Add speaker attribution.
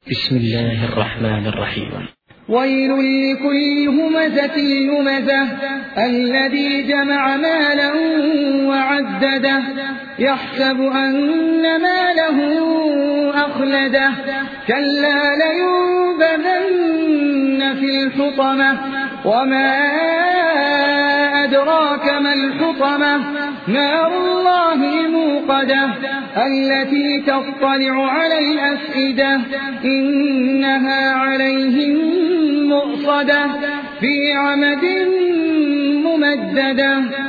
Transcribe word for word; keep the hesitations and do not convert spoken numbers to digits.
Speaker 1: بسم الله الرحمن الرحيم.
Speaker 2: ويل لكل همزة لمزة الذي جمع مالا وعدده يحسب أن ماله أخلده كلا لينبذن في الحطمة وما أدراك ما الحطمة نار الله الموقدة التي تطلع على الأفئدة إنها عليهم مؤصدة في عمد ممددة.